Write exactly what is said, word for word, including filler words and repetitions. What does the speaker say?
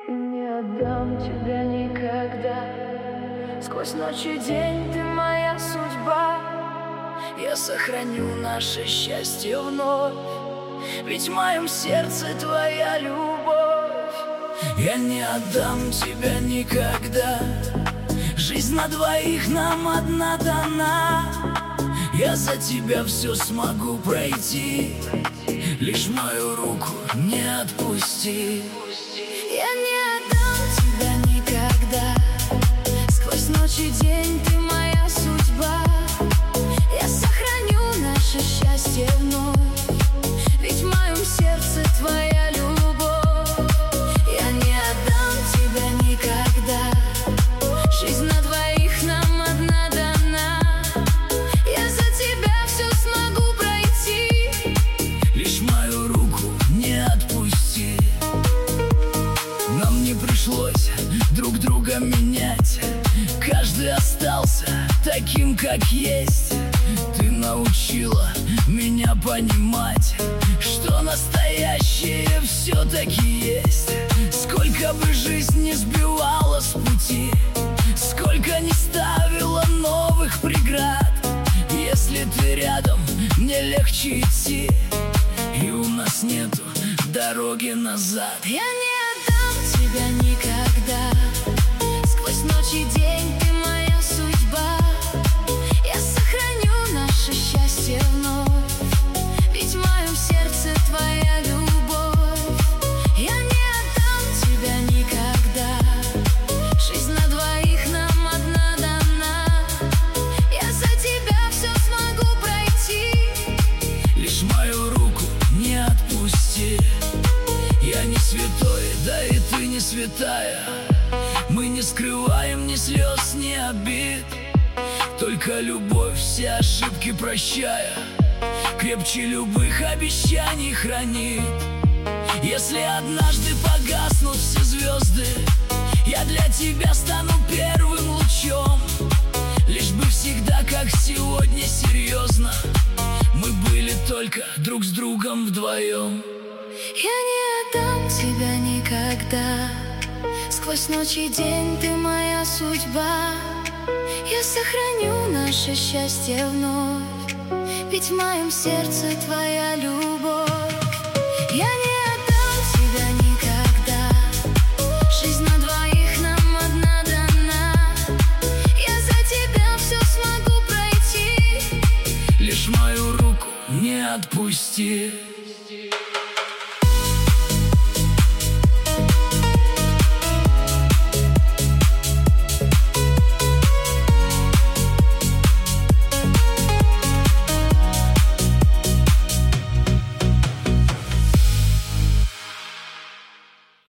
И не отдам тебя никогда. Сквозь ночь и день ты моя судьба. Я сохраню наше счастье вновь, ведь в моем сердце твоя любовь. Я не отдам тебя никогда. Жизнь на двоих нам одна дана. Я за тебя все смогу пройти, лишь мою руку не отпусти. Я не отдам тебя никогда. Сквозь ночь и день ты моя судьба. Я сохраню наше счастье вновь, ведь в моем сердце твоя любовь. Я не отдам тебя никогда. Жизнь на двоих нам одна дана. Я за тебя все смогу пройти, лишь мою руку не отпусти. Нам не пришлось друг друга менять. Каждый остался таким, как есть. Ты научила меня понимать, что настоящее все-таки есть. Сколько бы жизнь не сбивала с пути, сколько не ставила новых преград, если ты рядом, мне легче идти, и у нас нету дороги назад. Я не отдам тебя никогда. Сквозь ночь и день ты моя судьба. Я сохраню наше счастье вновь, ведь в моем сердце твоя любовь. Я не отдам тебя никогда. Жизнь на двоих нам одна дана. Я за тебя все смогу пройти, лишь мою руку не отпусти. Я не святой, да и ты не святая. Мы не скрываем ни слез, ни обид, только любовь, все ошибки прощая, крепче любых обещаний хранит. Если однажды погаснут все звезды, я для тебя стану первым лучом, лишь бы всегда, как сегодня, серьезно мы были только друг с другом вдвоем. Я не отдам тебя никогда. Сквозь ночь и день ты моя судьба. Я сохраню наше счастье вновь, ведь в моем сердце твоя любовь. Я не отдам тебя никогда. Жизнь на двоих нам одна дана. Я за тебя все смогу пройти, лишь мою руку не отпусти.